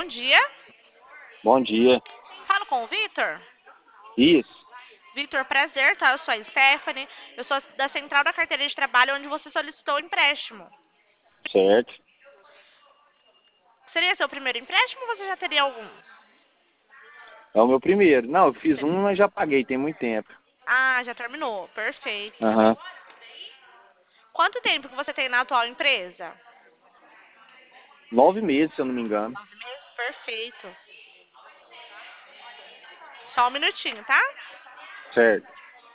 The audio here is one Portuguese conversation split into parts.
dia. Bom dia. Falo com o Vitor. Isso, Vitor, prazer, tá? Eu sou a Stephanie. Eu sou da Central da Carteira de Trabalho, onde você solicitou o empréstimo. certo. Seria seu primeiro empréstimo ou você já teria algum? É o meu primeiro. Não, eu fiz um, mas já paguei, tem muito tempo. Ah, já terminou. Perfeito. Aham. Quanto tempo que você tem na atual empresa? 9 meses, se eu não me engano. 9 meses? Perfeito. Só um minutinho, tá? Certo.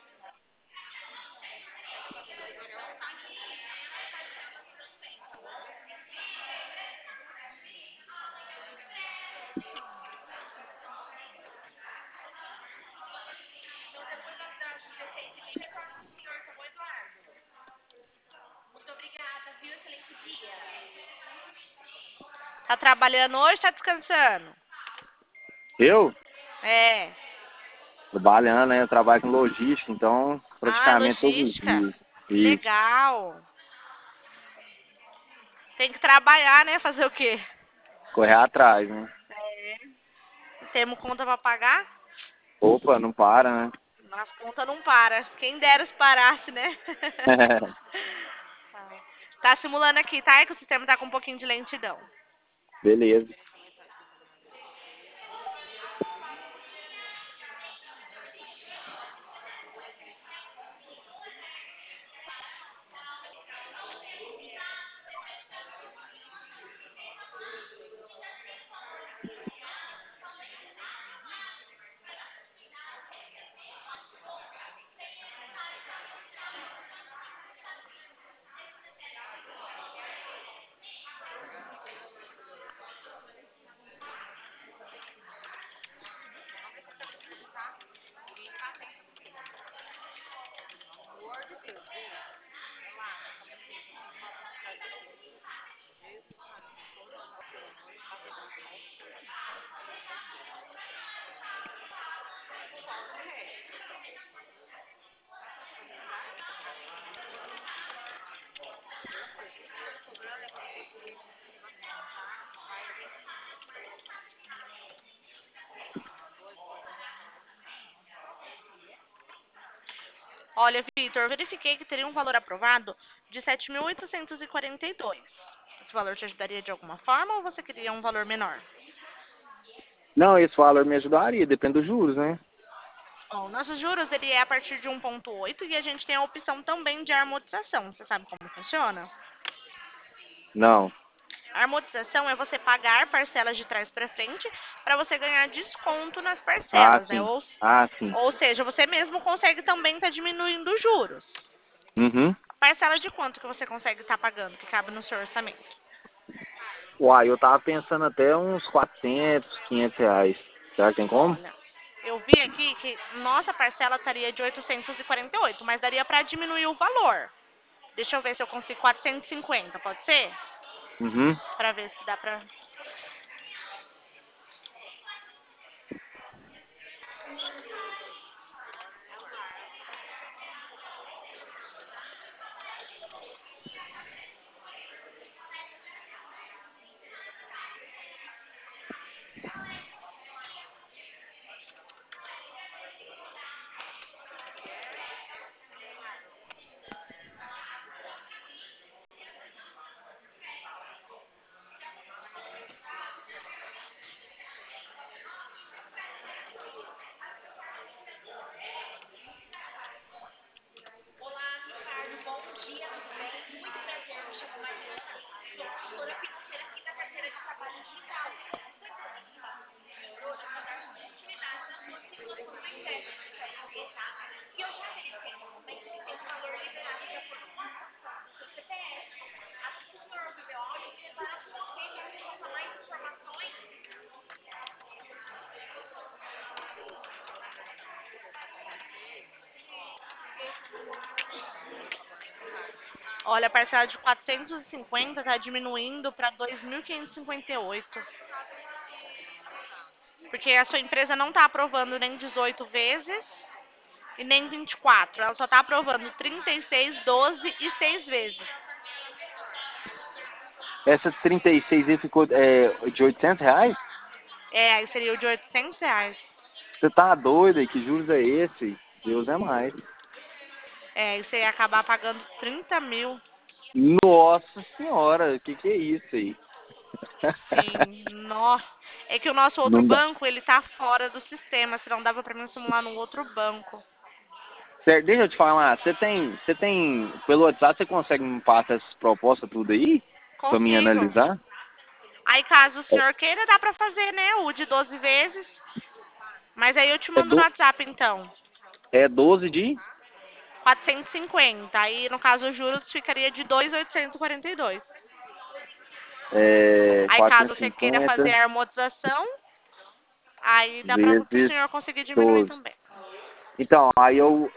Tá trabalhando hoje, tá descansando? Eu? É. Trabalhando, né? Eu trabalho com logística, então Ah, praticamente todos os logística. dias. Que Isso. legal. Tem que trabalhar, né? Fazer o quê? Correr atrás, né? Temos conta pra pagar? Opa, não para, né? As contas não para. Quem dera se parasse, né? Tá simulando aqui, tá? É que o sistema tá com um pouquinho de lentidão. Beleza. Olha, Vitor, eu verifiquei que teria um valor aprovado de 7.842. Esse valor te ajudaria de alguma forma ou você queria um valor menor? Não, esse valor me ajudaria, depende dos juros, né? Bom, nossos juros ele é a partir de 1,8 e a gente tem a opção também de amortização. Você sabe como funciona? Não. A amortização é você pagar parcelas de trás para frente para você ganhar desconto nas Ah, parcelas, né? sim. Ah, sim. Ou seja, você mesmo consegue também estar diminuindo os juros. Uhum. Parcela de quanto que você consegue estar pagando, que cabe no seu orçamento? Uai, eu tava pensando até uns 400, 500 reais. Será que tem como? Olha, eu vi aqui que nossa parcela estaria de 848, mas daria para diminuir o valor. Deixa eu ver se eu consigo 450, pode ser? Uhum. Para ver se dá para. Olha, a parcela de 450 está diminuindo para 2.558. Porque a sua empresa não está aprovando nem 18 vezes e nem 24. Ela só está aprovando 36, 12 e 6 vezes. Essa 36 aí ficou de 800 reais? É, aí seria o de R$ 800. Você tá doido aí? Que juros é esse? Deus é mais. É, e você ia acabar pagando 30 mil. Nossa senhora, que é isso aí? Sim, nossa. É que o nosso outro Não dá. banco, ele tá fora do sistema, senão dava pra mim simular no outro banco. Certo, deixa eu te falar, pelo WhatsApp você consegue me passar essas propostas tudo aí? Pra mim Consigo. analisar? Aí, caso o senhor queira, dá pra fazer, né? O de 12 vezes. Mas aí eu te É, mando no WhatsApp, então. é 12 de 450. Aí, no caso, os juros ficaria de 2.842. Aí, caso você queira fazer 450 a amortização, aí dá pra o vezes senhor conseguir diminuir 12. também. Então, aí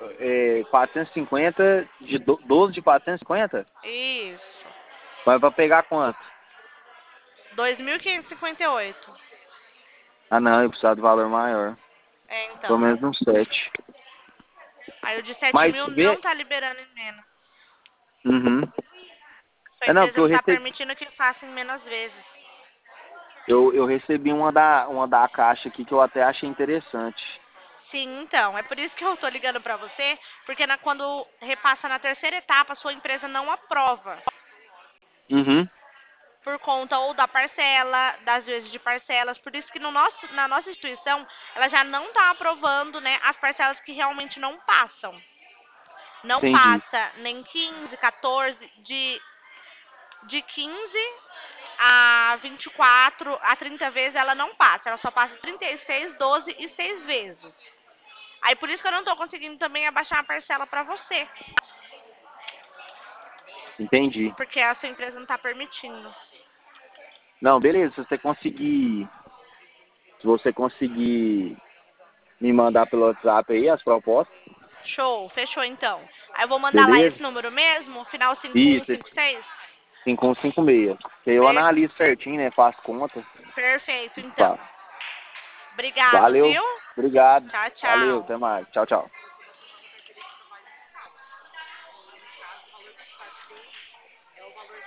450 12 de 450? Isso. Vai pra pegar quanto? 2.558. Ah não, eu preciso de valor maior. É, Pelo então. menos uns 7. Aí o de 7 Mas mil vê. não tá liberando em menos. Uhum. Sua É não, porque empresa não tá permitindo que faça em menos vezes. eu recebi uma da caixa aqui que eu até achei interessante. Sim, então. É por isso que eu tô ligando pra você, porque quando repassa na terceira etapa, a sua empresa não aprova. Uhum. Por conta ou da parcela, das vezes de parcelas. Por isso que na nossa instituição, ela já não está aprovando, né, as parcelas que realmente não passam. Não Entendi. passa nem 15, 14, de 15 a 24, a 30 vezes ela não passa. Ela só passa 36, 12 e 6 vezes. Aí por isso que eu não estou conseguindo também abaixar a parcela para você. Entendi. Porque a sua empresa não está permitindo. Não, beleza, se você conseguir me mandar pelo WhatsApp aí as propostas, Show, fechou então. Aí eu vou mandar lá beleza? esse número mesmo, final Isso, 5156. 5156. Que aí eu Per- analiso certinho, né? Faço conta. Perfeito, então. Tá. Obrigado, Valeu. viu? Obrigado. Tchau, Valeu, tchau. até mais. Tchau, tchau.